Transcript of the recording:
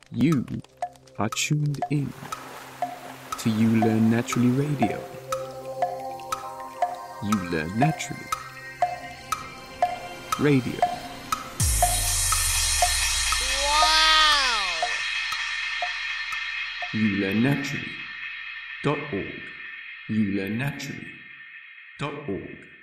You are tuned in to You Learn Naturally Radio. You Learn Naturally Radio. Wow! YouLearnNaturally.org. YouLearnNaturally.org.